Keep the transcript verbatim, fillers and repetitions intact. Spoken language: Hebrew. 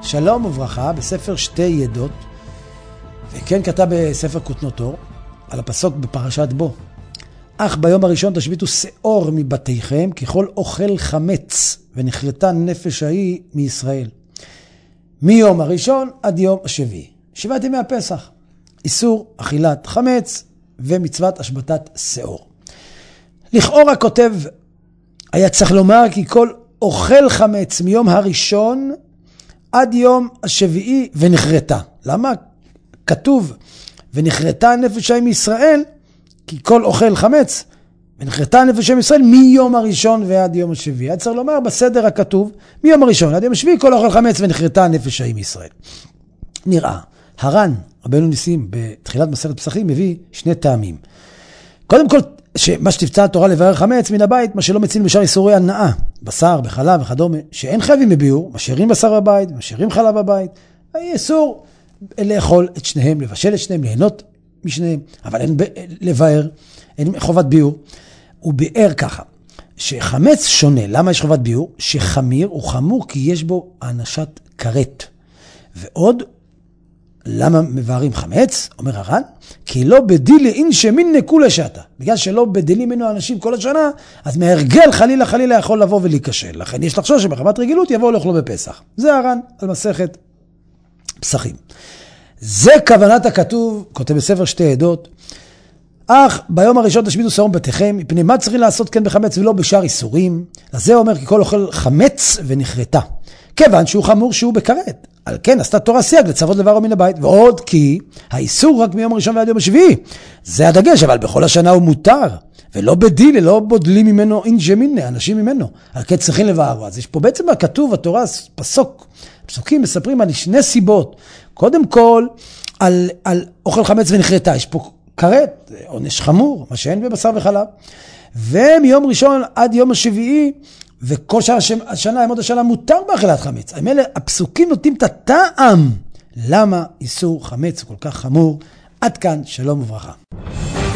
שלום וברכה בספר שתי עדות, וכן כתב בספר כותנות אור על הפסוק בפרשת בו. אך ביום הראשון תשביתו שאור מבתיכם ככל אוכל חמץ, ונחרטה נפש ההיא מישראל. מיום הראשון עד יום השביעי. שבעת ימי הפסח. איסור אכילת חמץ ומצוות השבתת שאור. לכאורה כותב, היה צריך לומר כי כל אוכל חמץ מיום הראשון עד יום השביעי ונחרטה. למה כתוב ונחרטה נפש ההיא מישראל? כי כל אוכל חמץ ונחרטה נפש ההיא מישראל מיום הראשון ועד יום השביעי. היה צריך לומר בסדר הכתוב מיום הראשון עד יום השביעי כל אוכל חמץ ונחרטה נפש ההיא מישראל. נראה, הר"ן, רבנו ניסים, בתחילת מסכת פסחים, מביא שני טעמים. קודם כל, שמה שתבצע התורה לבאר חמץ מן הבית, מה שלא מציל בשאר איסורי הנאה, בשר, בחלב וכדומה, שאין חייבים בביאור, משאירים בשר בבית, משאירים חלב בבית, איסור לאכול את שניהם, לבשל את שניהם, ליהנות משניהם, אבל אין לבאר, אין חובת ביאור. הוא ביאר ככה, שחמץ שונה, למה יש חובת ביאור? שחמיר הוא חמור כי יש בו האנשת כרת. ועוד, למה מבארים חמץ? אומר הר"ן, כי לא בדילי אין שמין נקו לשעתה. בגלל שלא בדילים ממנו אנשים כל השנה, אז מהרגל חלילה חלילה יכול לבוא ולהיכשל. לכן יש לחשוב שבחמת רגילות יבואו לאכלו בפסח. זה הר"ן על מסכת פסחים. זה כוונת הכתוב, כותב בספר שתי עדות, אך ביום הראשון תשביתו שאור מבתיכם, מפני מה צריכים לעשות כן בחמץ ולא בשאר איסורים? אז זה אומר כי כל אוכל חמץ ונחרטה. כיוון שהוא חמור שהוא בכרת. על כן עשתה תורה סייג לצוות לבערו מן הבית, ועוד כי האיסור רק מיום הראשון ועד יום השביעי. זה הדגש, אבל בכל השנה הוא מותר, ולא בדיל, לא בודלים ממנו אינג'מינה, אנשים ממנו. על כן צריכים לבערו. אז יש פה בעצם הכתוב, התורה, פסוק, פסוקים מספרים על שני סיבות. קודם כל, על, על אוכל חמץ ונחרטה. יש פה כרת, עונש חמור, מה שאין בבשר וחלב. ומיום ראשון עד יום השביעי, וכל שעה השנה, ימות השנה, מותר באכילת חמץ. האלה, הפסוקים נותנים את הטעם. למה איסור חמץ כל כך חמור? עד כאן, שלום וברכה.